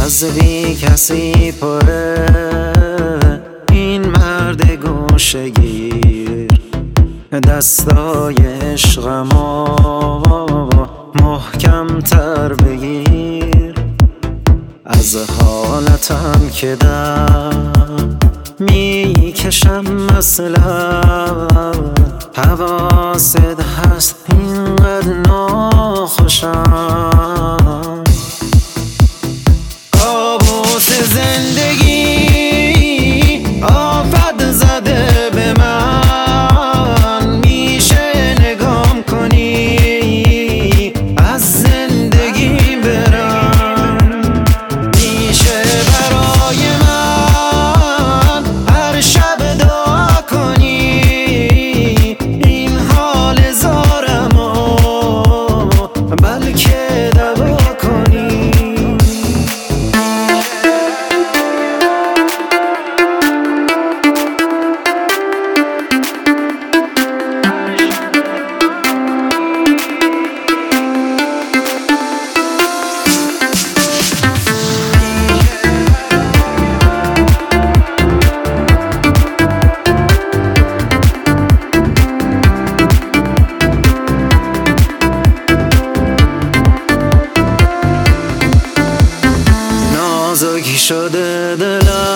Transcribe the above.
از بی کسی پره این مرد گوشه گیر، دستای عشقمو محکم تر بگیر. از حالتم که دم میکشم مثلا حواست هست اینقدر ناخوشم. کابوس زندگی آفت زده به من، میشه نگام کنی از زندگی برم، میشه برای من هر شب دعا کنی این حال زارمو بلکه دوا کنی. نازکی شده دلم